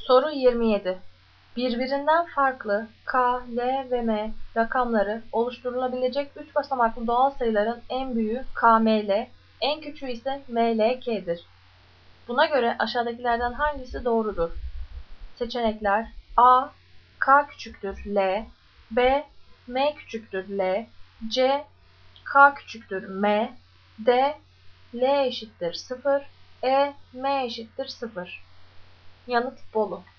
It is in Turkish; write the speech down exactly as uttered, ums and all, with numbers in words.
Soru yirmi yedi. Birbirinden farklı k, l ve m rakamları oluşturulabilecek üç basamaklı doğal sayıların en büyüğü k m l, en küçüğü ise m l k'dir. Buna göre aşağıdakilerden hangisi doğrudur? Seçenekler: A. K küçüktür L, B. M küçüktür L, C. K küçüktür M, D. L eşittir sıfır, E. M eşittir sıfır. Yanıt Bolu.